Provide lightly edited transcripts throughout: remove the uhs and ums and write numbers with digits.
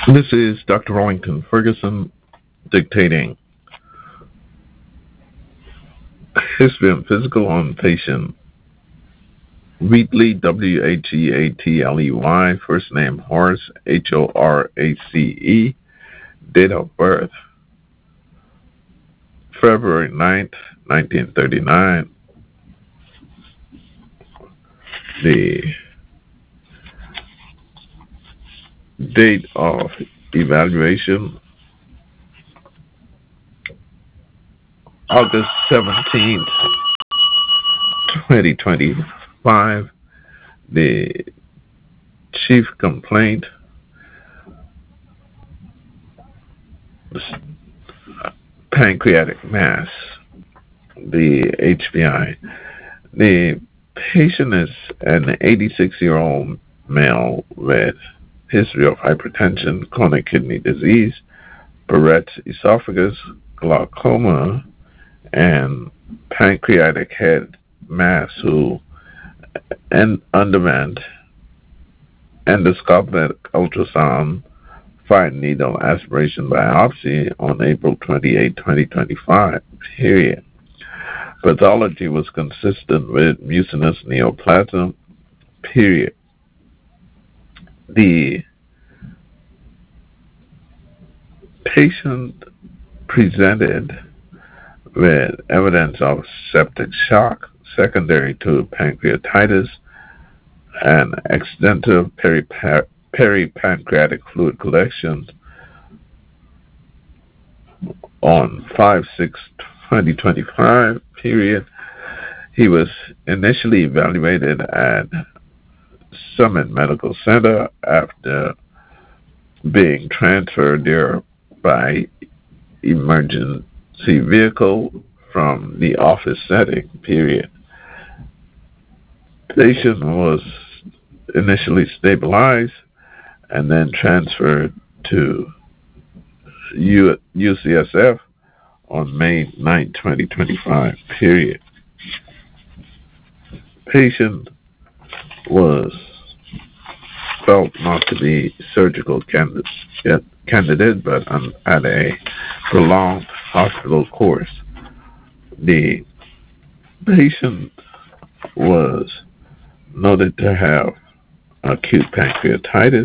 This is Dr. Rollington Ferguson dictating. History and physical on patient Wheatley, Wheatley, first name Horace, Horace. Date of birth, February 9th, 1939. The date of evaluation, August 17th, 2025. The chief complaint, pancreatic mass, the HPI. The patient is an 86-year-old male with history of hypertension, chronic kidney disease, Barrett's esophagus, glaucoma, and pancreatic head mass, who underwent endoscopic ultrasound, fine needle aspiration biopsy on April 28, 2025, period. Pathology was consistent with mucinous neoplasm, period. The patient presented with evidence of septic shock secondary to pancreatitis and extensive peripancreatic fluid collection on 5/6/2025, period. He was initially evaluated at Summit Medical Center after being transferred there by emergency vehicle from the office setting, period. Patient was initially stabilized and then transferred to UCSF on May 9, 2025, period. Patient was felt not to be surgical candidate, but at a prolonged hospital course. The patient was noted to have acute pancreatitis,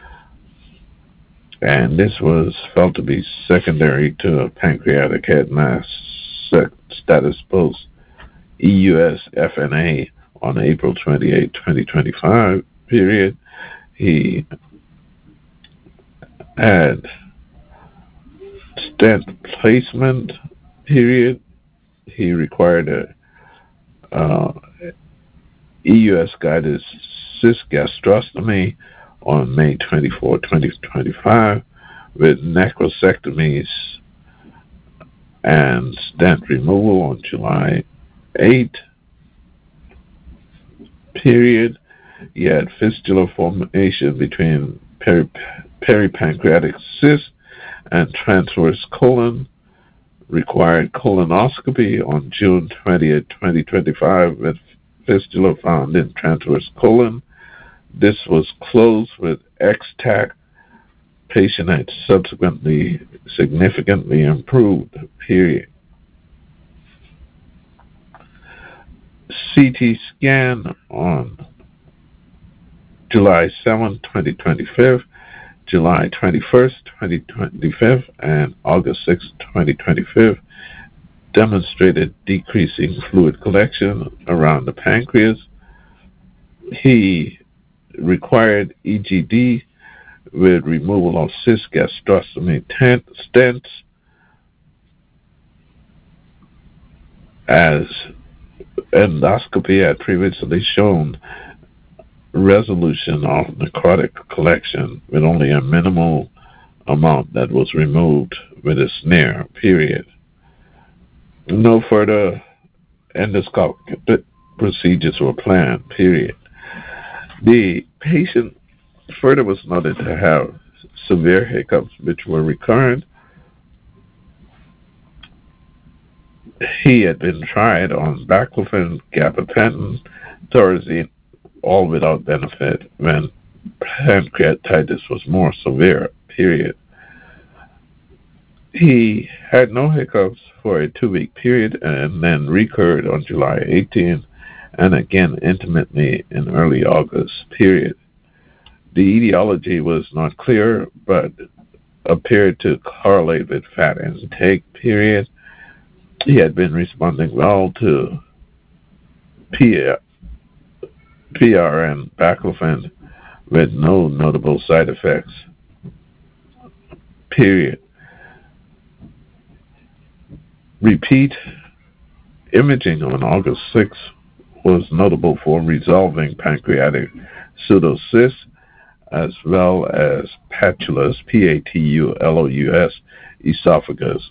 and this was felt to be secondary to a pancreatic head mass status post EUS-FNA on April 28, 2025, period. He had stent placement, period. He required a EUS-guided cystgastrostomy on May 24, 2025, with necrosectomies and stent removal on July 8, period. He had fistula formation between peripancreatic cyst and transverse colon, required colonoscopy on June 20th, 2025, with fistula found in transverse colon. This was closed with X-TAC. Patient had subsequently significantly improved, period. CT scan on July 7, 2025, July 21st, 2025, and August 6, 2025, demonstrated decreasing fluid collection around the pancreas. He required EGD with removal of cystgastrostomy stents, as endoscopy had previously shown resolution of necrotic collection with only a minimal amount that was removed with a snare, period. No further endoscopic procedures were planned, period. The patient further was noted to have severe hiccups, which were recurrent. He had been tried on baclofen, gabapentin, Thorazine, all without benefit when pancreatitis was more severe, period. He had no hiccups for a 2-week period and then recurred on July 18th and again intermittently in early August period. The etiology was not clear, but appeared to correlate with fat intake period. He had been responding well to PRN baclofen with no notable side effects period. Repeat imaging on August 6th was notable for resolving pancreatic pseudocysts as well as patulous, Patulous, esophagus.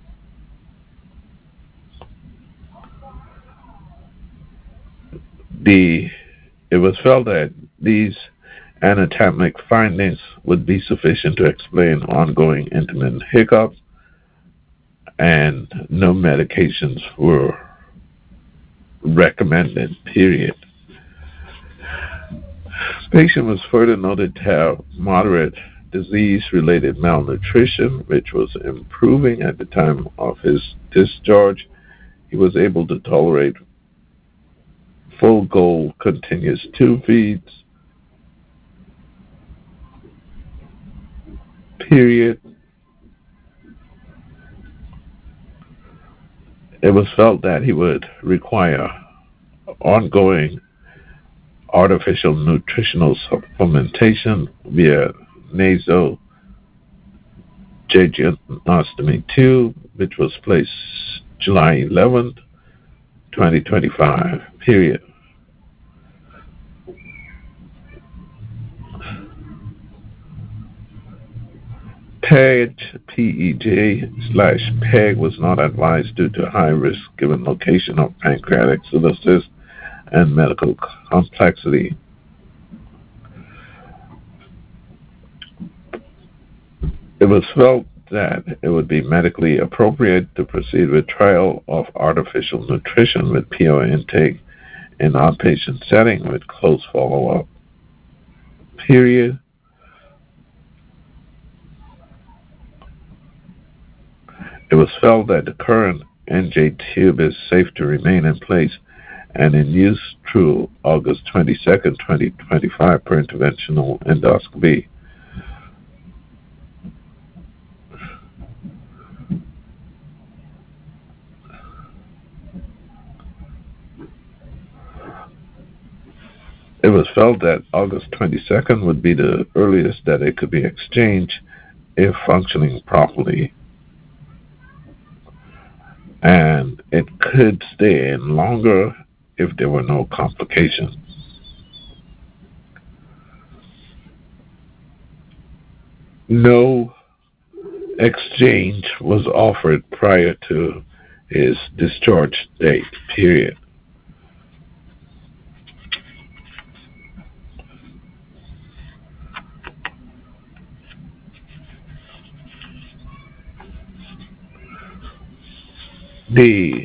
It was felt that these anatomic findings would be sufficient to explain ongoing intermittent hiccups, and no medications were recommended, period. Patient was further noted to have moderate disease-related malnutrition, which was improving at the time of his discharge. He was able to tolerate full gold continuous tube feeds, period. It was felt that he would require ongoing artificial nutritional supplementation via nasojejunostomy tube, which was placed July 11th, 2025, period. PEG, PEJ/PEG was not advised due to high risk given location of pancreatic pseudocyst and medical complexity. It was felt that it would be medically appropriate to proceed with trial of artificial nutrition with PO intake in outpatient setting with close follow-up, period. It was felt that the current NJ tube is safe to remain in place and in use through August 22nd, 2025 per interventional endoscopy. It was felt that August 22nd would be the earliest that it could be exchanged if functioning properly, and it could stay in longer if there were no complications. No exchange was offered prior to his discharge date, period. The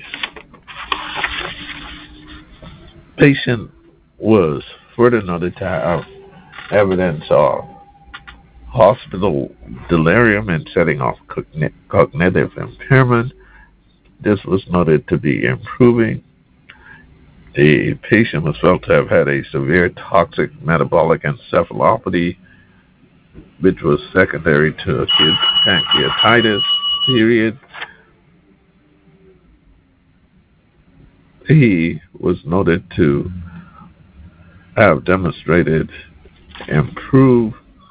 patient was further noted to have evidence of hospital delirium and setting off cognitive impairment. This was noted to be improving. The patient was felt to have had a severe toxic metabolic encephalopathy, which was secondary to acute pancreatitis, period. He was noted to have demonstrated improve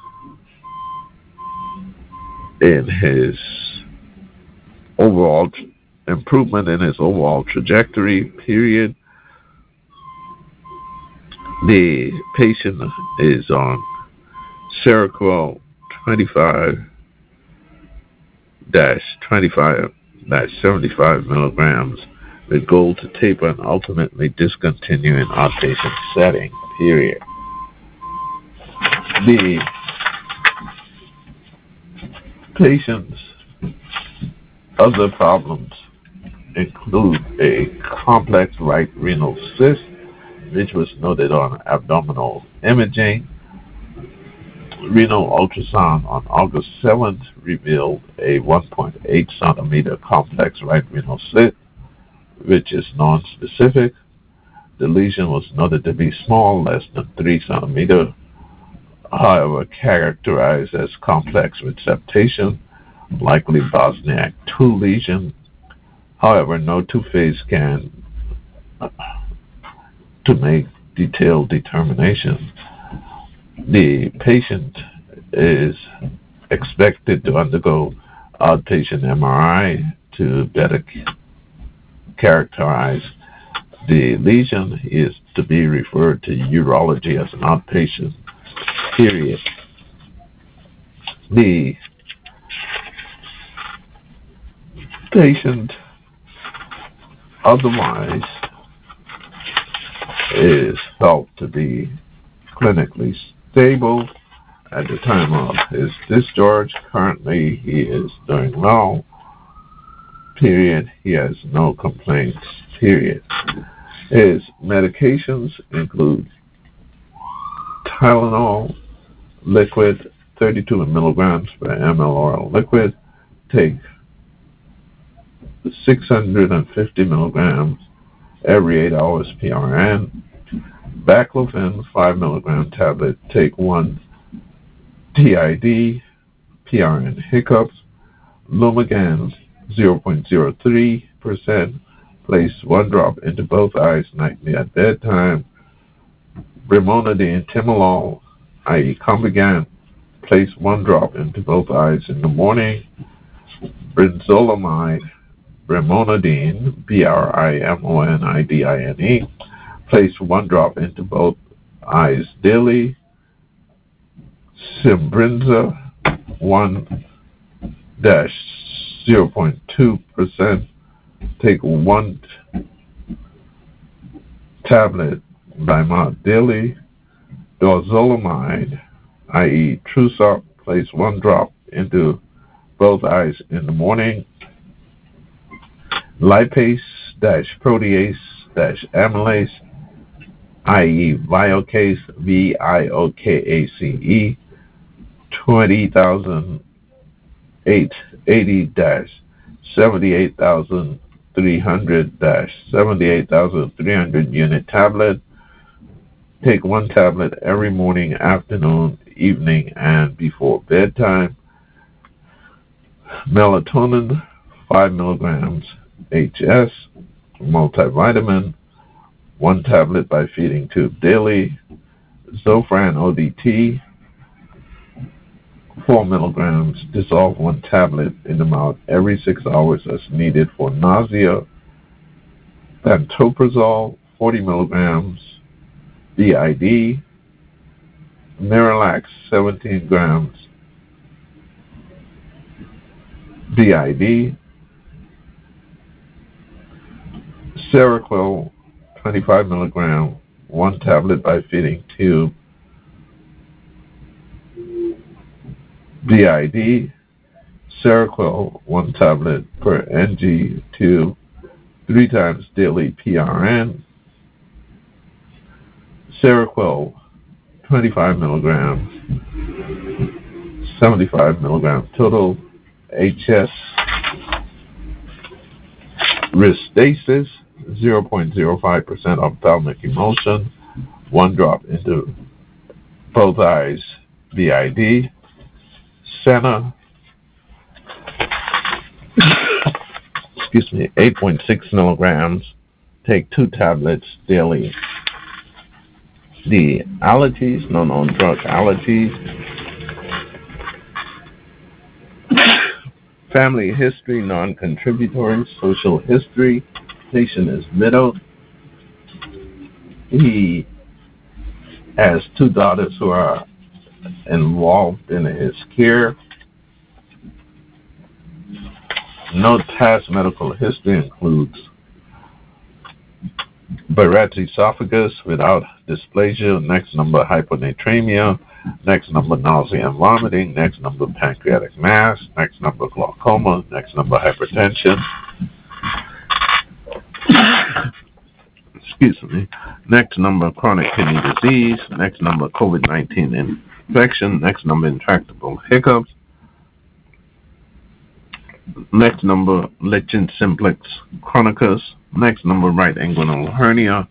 in his overall improvement in his overall trajectory, period. The patient is on Seroquel 25-75 milligrams with goal to taper and ultimately discontinue in outpatient setting, period. The patient's other problems include a complex right renal cyst, which was noted on abdominal imaging. Renal ultrasound on August 7th revealed a 1.8 centimeter complex right renal slit, which is non-specific. The lesion was noted to be small, less than 3 centimeters, however characterized as complex with septation, likely Bosniak 2 lesion. However, no two-phase scan to make detailed determination. The patient is expected to undergo outpatient MRI to better characterize the lesion. He is to be referred to urology as an outpatient, period. The patient otherwise is felt to be clinically stable at the time of his discharge. Currently, he is doing well, period. He has no complaints, period. His medications include Tylenol liquid, 32 milligrams per ml oral liquid. Take 650 milligrams every 8 hours PRN. Baclofen 5 milligram tablet. Take 1 TID PRN hiccups. Lumigan 0.03%. Place 1 drop into both eyes nightly at bedtime. Brimonidine timolol, i.e. Combigan. Place 1 drop into both eyes in the morning. Brinzolamide, brimonidine, brimonidine. Place 1 drop into both eyes daily. Simbrinza 1-0.2%. Take 1 tablet by mouth daily. Dorzolamide, i.e. Trusop, place 1 drop into both eyes in the morning. Lipase-protease-amylase, i.e. Viokace, Viokace, 78,300 unit tablet. Take 1 tablet every morning, afternoon, evening, and before bedtime. Melatonin 5 milligrams HS. Multivitamin 1 tablet by feeding tube daily. Zofran ODT 4 milligrams. Dissolve 1 tablet in the mouth every 6 hours as needed for nausea. Pantoprazole 40 milligrams BID. Miralax 17 grams BID. Seroquel 25 milligram 1 tablet by feeding tube BID. Seroquel 1 tablet per NG tube 3 times daily PRN. Seroquel 25 milligrams 75 milligrams total. HS Restasis 0.05% ophthalmic emulsion 1 drop into both eyes BID. Senna 8.6 milligrams. Take 2 tablets daily. The allergies, known drug allergies. Family history, non-contributory. Social history. Patient is widowed. He has 2 daughters who are involved in his care. No past medical history includes Barrett's esophagus without dysplasia. Next number, hyponatremia. Next number, nausea and vomiting. Next number, pancreatic mass. Next number, glaucoma. Next number, hypertension. Excuse me. Next number, chronic kidney disease. Next number, COVID-19 infection. Next number, intractable hiccups. Next number, lichen simplex chronicus. Next number, right inguinal hernia.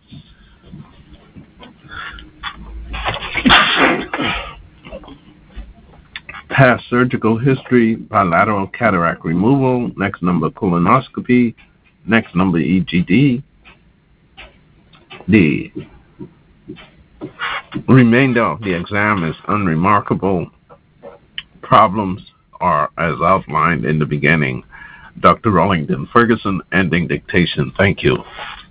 Past surgical history, bilateral cataract removal. Next number, colonoscopy. Next number, EGD. The remainder of the exam is unremarkable. Problems are as outlined in the beginning. Dr. Rollington Ferguson, ending dictation. Thank you.